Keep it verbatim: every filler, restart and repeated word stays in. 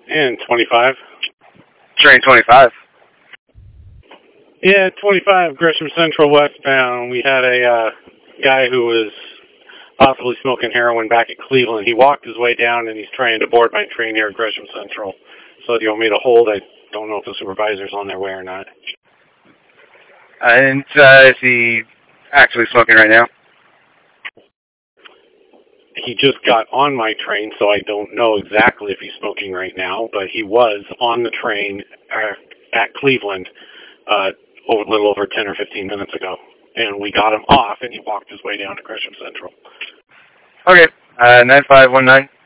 And twenty-five. Train twenty-five. Yeah, twenty-five, Gresham Central westbound. We had a uh, guy who was possibly smoking heroin back at Cleveland. He walked his way down, and he's trying to board my train here at Gresham Central. So do you want me to hold? I don't know if the supervisor's on their way or not. And uh, is he actually smoking right now? He just got on my train, so I don't know exactly if he's smoking right now, but he was on the train uh, at Cleveland uh, over, a little over ten or fifteen minutes ago. And we got him off, and he walked his way down to Gresham Central. Okay, uh, nine five one nine.